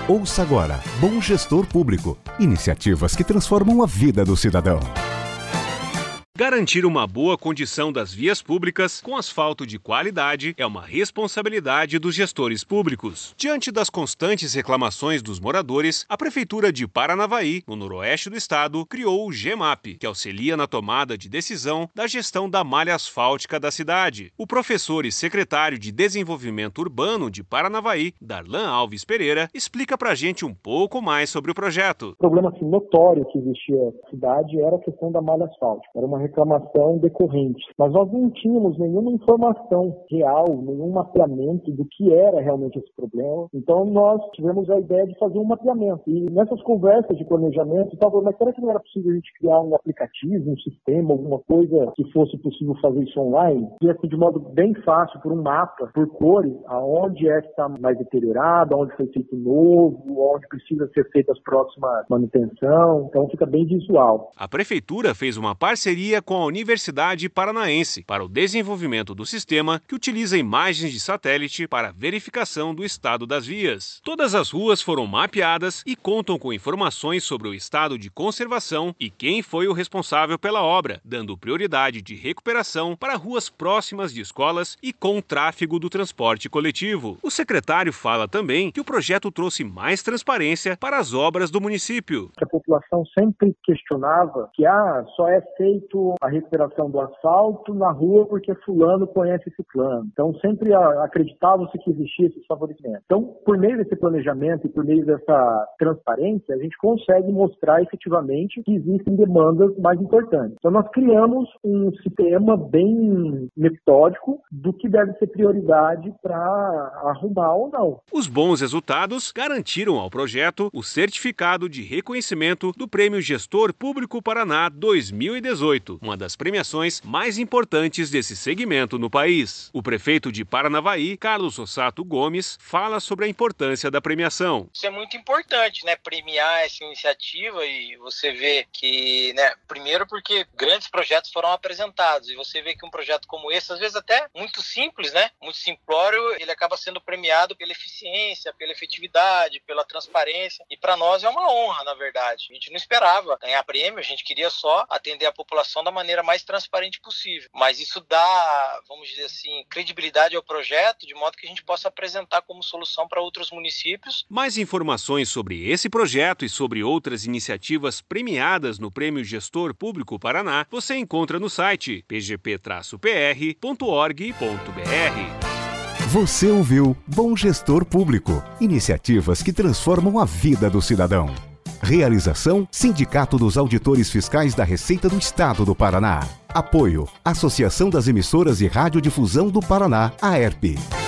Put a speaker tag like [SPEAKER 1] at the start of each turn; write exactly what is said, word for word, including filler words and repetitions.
[SPEAKER 1] Ouça agora Bom Gestor Público. Iniciativas que transformam a vida do cidadão.
[SPEAKER 2] Garantir uma boa condição das vias públicas com asfalto de qualidade é uma responsabilidade dos gestores públicos. Diante das constantes reclamações dos moradores, a Prefeitura de Paranavaí, no noroeste do estado, criou o GEMAP, que auxilia na tomada de decisão da gestão da malha asfáltica da cidade. O professor e secretário de Desenvolvimento Urbano de Paranavaí, Darlan Alves Pereira, explica pra gente um pouco mais sobre o projeto.
[SPEAKER 3] O problema assim, notório que existia na cidade era a questão da malha asfáltica. Era uma reclamação decorrente. Mas nós não tínhamos nenhuma informação real, nenhum mapeamento do que era realmente esse problema. Então nós tivemos a ideia de fazer um mapeamento. E nessas conversas de planejamento, estava, mas será que não era possível a gente criar um aplicativo, um sistema, alguma coisa que fosse possível fazer isso online? E assim, de modo bem fácil, por um mapa, por cores, aonde é que está mais deteriorado, aonde foi feito novo, aonde precisa ser feita as próximas manutenção. Então fica bem visual.
[SPEAKER 2] A Prefeitura fez uma parceria com a Universidade Paranaense para o desenvolvimento do sistema que utiliza imagens de satélite para verificação do estado das vias. Todas as ruas foram mapeadas e contam com informações sobre o estado de conservação e quem foi o responsável pela obra, dando prioridade de recuperação para ruas próximas de escolas e com o tráfego do transporte coletivo. O secretário fala também que o projeto trouxe mais transparência para as obras do município.
[SPEAKER 3] A população sempre questionava que ah, só é feito a recuperação do asfalto na rua porque fulano conhece esse plano. Então sempre acreditava-se que existia esse favorecimento. Então, por meio desse planejamento e por meio dessa transparência, a gente consegue mostrar efetivamente que existem demandas mais importantes. Então nós criamos um sistema bem metódico do que deve ser prioridade para arrumar ou não.
[SPEAKER 2] Os bons resultados garantiram ao projeto o certificado de reconhecimento do Prêmio Gestor Público Paraná dois mil e dezoito, uma das premiações mais importantes desse segmento no país. O prefeito de Paranavaí, Carlos Rossato Gomes, fala sobre a importância da premiação.
[SPEAKER 4] Isso é muito importante, né? Premiar essa iniciativa e você vê que, né? Primeiro porque grandes projetos foram apresentados e você vê que um projeto como esse, às vezes até muito simples, né? Muito simplório, ele acaba sendo premiado pela eficiência, pela efetividade, pela transparência e para nós é uma honra, na verdade. A gente não esperava ganhar prêmio, a gente queria só atender a população da maneira mais transparente possível. Mas isso dá, vamos dizer assim, credibilidade ao projeto, de modo que a gente possa apresentar como solução para outros municípios.
[SPEAKER 2] Mais informações sobre esse projeto e sobre outras iniciativas premiadas no Prêmio Gestor Público Paraná, você encontra no site p g p traço p r ponto org ponto b r.
[SPEAKER 1] Você ouviu Bom Gestor Público. Iniciativas que transformam a vida do cidadão. Realização: Sindicato dos Auditores Fiscais da Receita do Estado do Paraná. Apoio: Associação das Emissoras e Radiodifusão do Paraná, A E R P.